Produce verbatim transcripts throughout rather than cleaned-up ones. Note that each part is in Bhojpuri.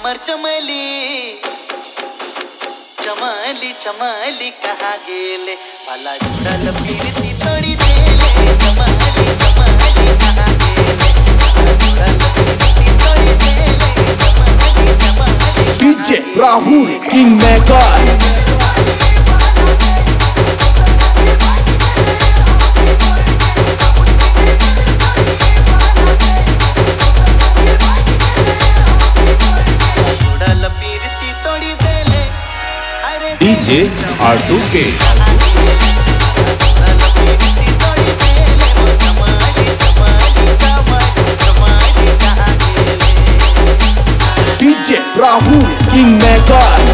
हमर चमली चमली चमली कहाँ गेले पाला जुड़ल पीरती तोड़ी देले चमली चमली कहाँ गेले पाला जुड़ल पीरती तोड़ी देले चमली चमली DJ Rahul king maker DJ R two K DJ Rahul king maker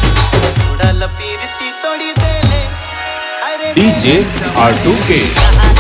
DJ R two के